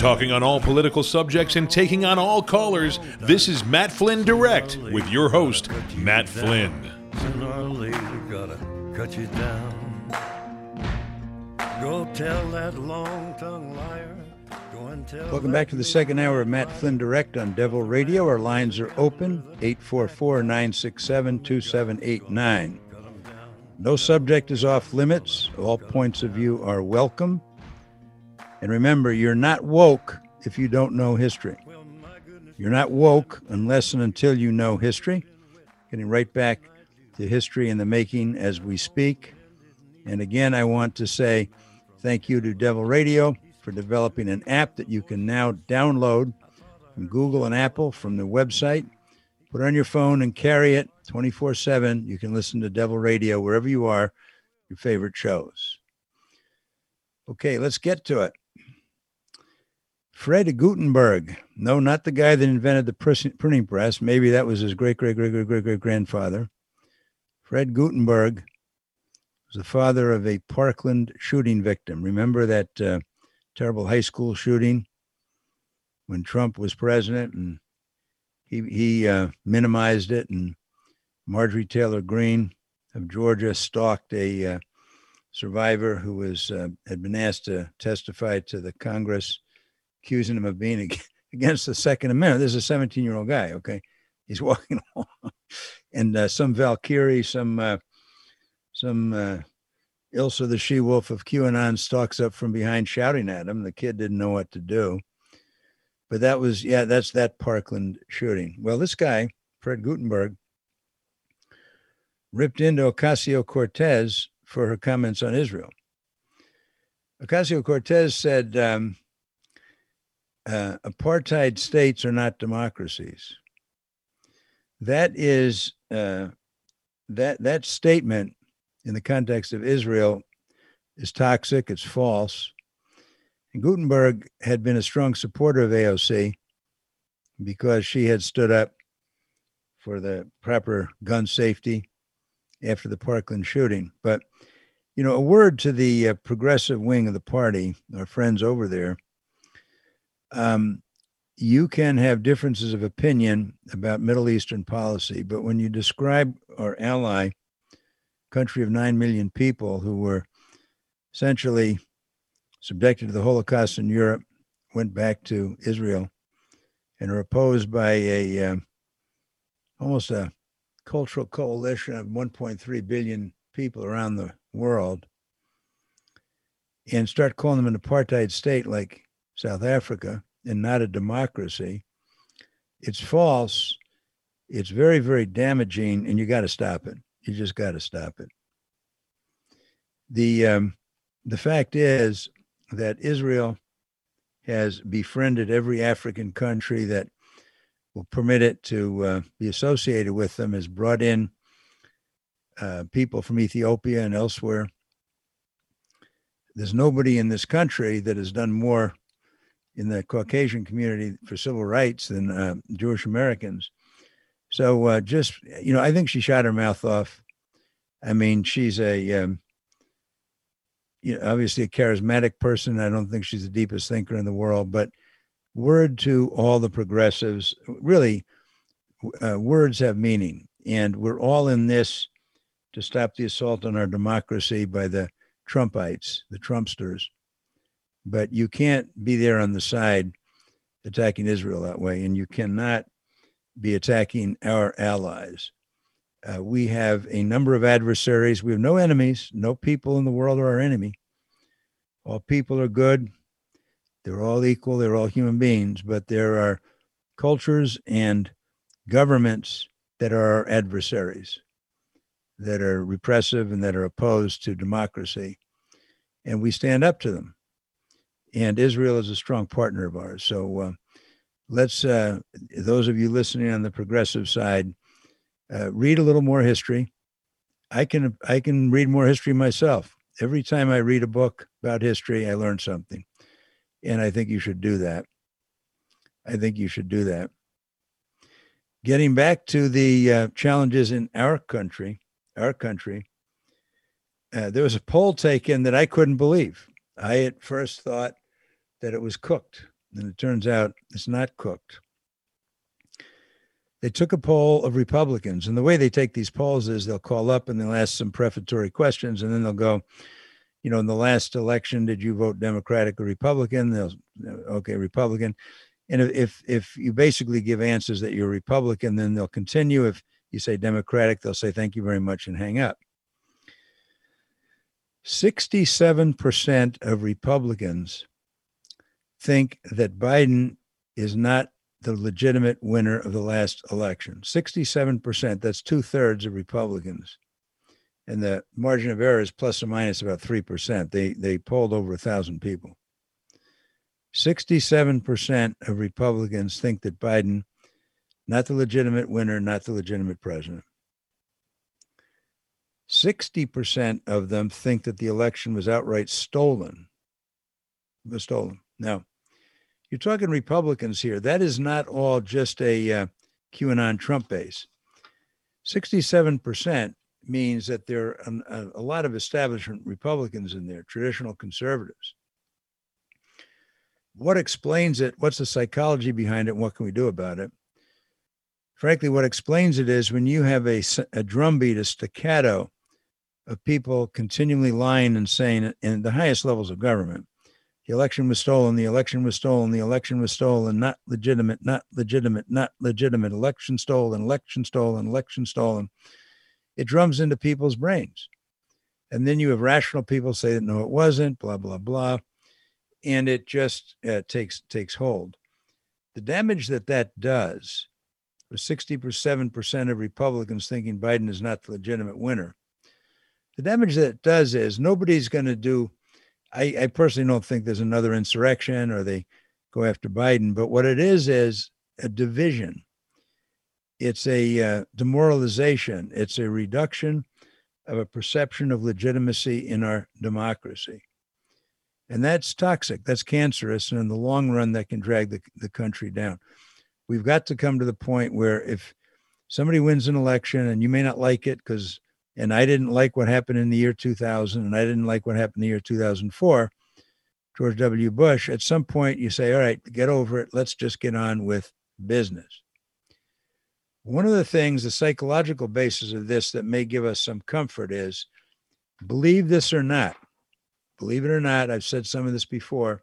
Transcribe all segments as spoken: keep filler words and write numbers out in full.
Talking on all political subjects and taking on all callers, this is Matt Flynn Direct with your host, Matt Flynn. Sooner or later, gotta cut you down. Go tell that long-tongued liar. Go and tell. Welcome back to the second hour of Matt Flynn Direct on Devil Radio. Our lines are open, eight four four, nine six seven, two seven eight nine. No subject is off limits. All points of view are welcome. And remember, you're not woke if you don't know history. You're not woke unless and until you know history. Getting right back to history in the making as we speak. And again, I want to say thank you to Devil Radio for developing an app that you can now download from Google and Apple from the website. Put it on your phone and carry it twenty-four seven. You can listen to Devil Radio wherever you are, your favorite shows. Okay, let's get to it. Fred Gutenberg. No, not the guy that invented the printing press. Maybe that was his great, great, great, great, great, great grandfather. Fred Gutenberg was the father of a Parkland shooting victim. Remember that uh, terrible high school shooting when Trump was president, and he he uh, minimized it, and Marjorie Taylor Greene of Georgia stalked a uh, survivor who was uh, had been asked to testify to the Congress, accusing him of being against the Second Amendment. This is a seventeen-year-old guy, okay? He's walking along. And uh, some Valkyrie, some uh, some uh, Ilsa the she-wolf of QAnon stalks up from behind shouting at him. The kid didn't know what to do. But that was, yeah, that's that Parkland shooting. Well, this guy, Fred Gutenberg, ripped into Ocasio-Cortez for her comments on Israel. Ocasio-Cortez said, um, Uh, apartheid states are not democracies. That is uh, that that statement in the context of Israel is toxic. It's false. And Gutenberg had been a strong supporter of A O C because she had stood up for the proper gun safety after the Parkland shooting. But you know, a word to the uh, progressive wing of the party, our friends over there. Um, you can have differences of opinion about Middle Eastern policy, but when you describe our ally, country of nine million people who were essentially subjected to the Holocaust in Europe, went back to Israel, and are opposed by a um, almost a cultural coalition of one point three billion people around the world, and start calling them an apartheid state like South Africa and not a democracy, it's false. It's very, very damaging, and you got to stop it. You just got to stop it. The um, the fact is that Israel has befriended every African country that will permit it to uh, be associated with them, has brought in uh, people from Ethiopia and elsewhere. There's nobody in this country that has done more in the Caucasian community for civil rights than uh, Jewish Americans. So uh, just, you know, I think she shot her mouth off. I mean, she's a, um, you know, obviously a charismatic person. I don't think she's the deepest thinker in the world, but word to all the progressives, really, uh, words have meaning. And we're all in this to stop the assault on our democracy by the Trumpites, the Trumpsters. But you can't be there on the side attacking Israel that way, and you cannot be attacking our allies. Uh, we have a number of adversaries. We have no enemies. No people in the world are our enemy. All people are good. They're all equal. They're all human beings. But there are cultures and governments that are our adversaries, that are repressive and that are opposed to democracy. And we stand up to them. And Israel is a strong partner of ours. So uh, let's, uh, those of you listening on the progressive side, uh, read a little more history. I can I can read more history myself. Every time I read a book about history, I learn something. And I think you should do that. I think you should do that. Getting back to the uh, challenges in our country, our country, uh, there was a poll taken that I couldn't believe. I at first thought that it was cooked. And it turns out it's not cooked. They took a poll of Republicans, and the way they take these polls is they'll call up and they'll ask some prefatory questions, and then they'll go, you know, in the last election, did you vote Democratic or Republican? They'll, okay, Republican. And if if you basically give answers that you're Republican, then they'll continue. If you say Democratic, they'll say thank you very much and hang up. sixty-seven percent of Republicans think that Biden is not the legitimate winner of the last election. sixty-seven percent, that's two-thirds of Republicans. And the margin of error is plus or minus about three percent. They, they polled over a thousand people. sixty-seven percent of Republicans think that Biden, not the legitimate winner, not the legitimate president. sixty percent of them think that the election was outright stolen. It was stolen. Now, you're talking Republicans here. That is not all just a uh, QAnon Trump base. sixty-seven percent means that there are a, a lot of establishment Republicans in there, traditional conservatives. What explains it? What's the psychology behind it? What can we do about it? Frankly, what explains it is when you have a, a drumbeat, a staccato of people continually lying and saying in the highest levels of government, the election was stolen, the election was stolen, the election was stolen, not legitimate, not legitimate, not legitimate, election stolen, election stolen, election stolen. It drums into people's brains. And then you have rational people say that, no, it wasn't, blah, blah, blah. And it just uh, takes takes hold. The damage that that does, with sixty-seven percent of Republicans thinking Biden is not the legitimate winner, the damage that it does is nobody's going to do, I, I personally don't think there's another insurrection or they go after Biden, but what it is is a division. It's a uh, demoralization. It's a reduction of a perception of legitimacy in our democracy. And that's toxic. That's cancerous. And in the long run, that can drag the, the country down. We've got to come to the point where if somebody wins an election and you may not like it because, and I didn't like what happened in the year two thousand, and I didn't like what happened in the year two thousand four, George W. Bush, at some point you say, all right, get over it. Let's just get on with business. One of the things, the psychological basis of this that may give us some comfort is, believe this or not, believe it or not, I've said some of this before,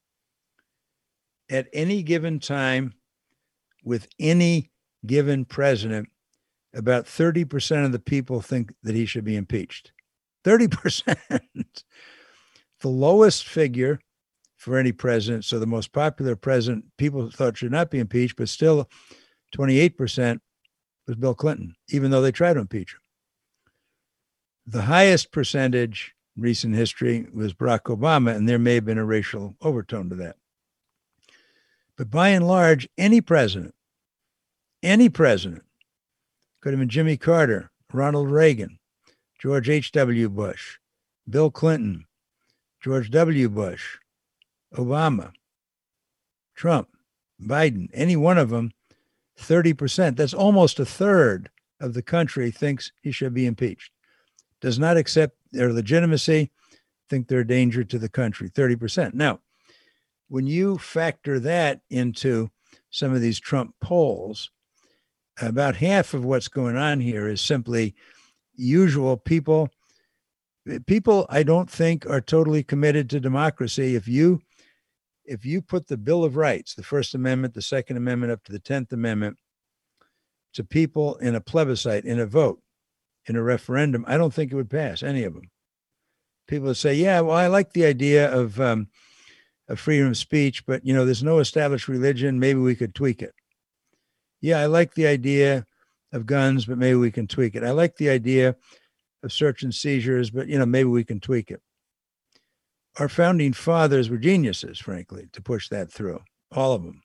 at any given time with any given president, about thirty percent of the people think that he should be impeached. thirty percent. The lowest figure for any president, so the most popular president people thought should not be impeached, but still twenty-eight percent was Bill Clinton, even though they tried to impeach him. The highest percentage in recent history was Barack Obama, and there may have been a racial overtone to that. But by and large, any president, any president, could have been Jimmy Carter, Ronald Reagan, George H W. Bush, Bill Clinton, George W. Bush, Obama, Trump, Biden, any one of them, thirty percent. That's almost a third of the country thinks he should be impeached. Does not accept their legitimacy, think they're a danger to the country, thirty percent. Now, when you factor that into some of these Trump polls, about half of what's going on here is simply usual people. People, I don't think, are totally committed to democracy. If you if you put the Bill of Rights, the First Amendment, the Second Amendment, up to the Tenth Amendment, to people in a plebiscite, in a vote, in a referendum, I don't think it would pass, any of them. People would say, yeah, well, I like the idea of, um, of freedom of speech, but, you know, there's no established religion. Maybe we could tweak it. Yeah, I like the idea of guns, but maybe we can tweak it. I like the idea of search and seizures, but, you know, maybe we can tweak it. Our founding fathers were geniuses, frankly, to push that through, all of them.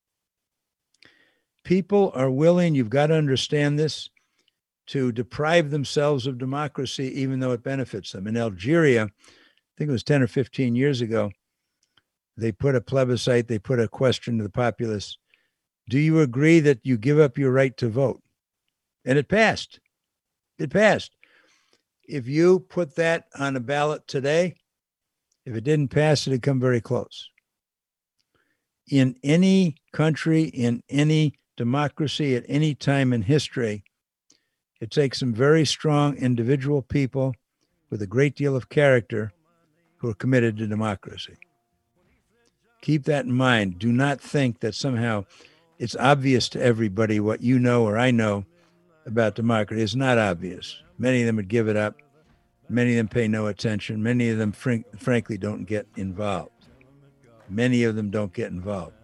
People are willing, you've got to understand this, to deprive themselves of democracy, even though it benefits them. In Algeria, I think it was ten or fifteen years ago, they put a plebiscite, they put a question to the populace. Do you agree that you give up your right to vote? And it passed. It passed. If you put that on a ballot today, if it didn't pass, it'd come very close. in any country, in any democracy, at any time in history, it takes some very strong individual people with a great deal of character who are committed to democracy. Keep that in mind. Do not think that somehow it's obvious to everybody what you know or I know about democracy. It's not obvious. Many of them would give it up. Many of them pay no attention. Many of them, fr- frankly, don't get involved. Many of them don't get involved.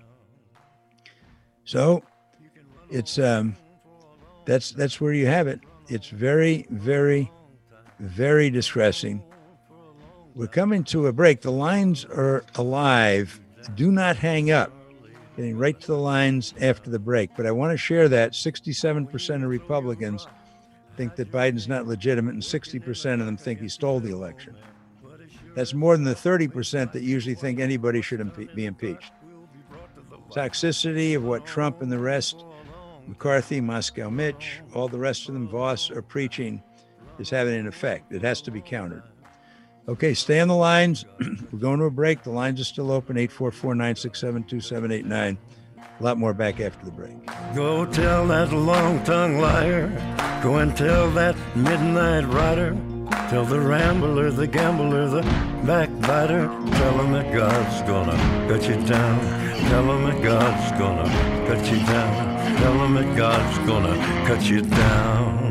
So it's um, that's that's where you have it. It's very, very, very distressing. We're coming to a break. The lines are alive. Do not hang up. Getting right to the lines after the break. But I want to share that sixty-seven percent of Republicans think that Biden's not legitimate, and sixty percent of them think he stole the election. That's more than the thirty percent that usually think anybody should impe- be impeached. Toxicity of what Trump and the rest, McCarthy, Moscow Mitch, all the rest of them, Voss, are preaching is having an effect. It has to be countered. Okay, stay on the lines. We're going to a break. The lines are still open, eight four four, nine six seven, two seven eight nine. A lot more back after the break. Go tell that long-tongued liar. Go and tell that midnight rider. Tell the rambler, the gambler, the backbiter. Tell him that God's gonna cut you down. Tell him that God's gonna cut you down. Tell him that God's gonna cut you down.